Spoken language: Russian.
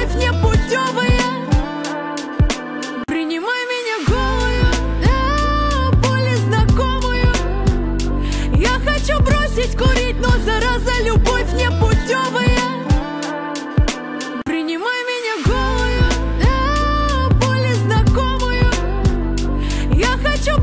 любовь непутевая. Принимай меня голую, да, более знакомую. Я хочу бросить курить, но зараза любовь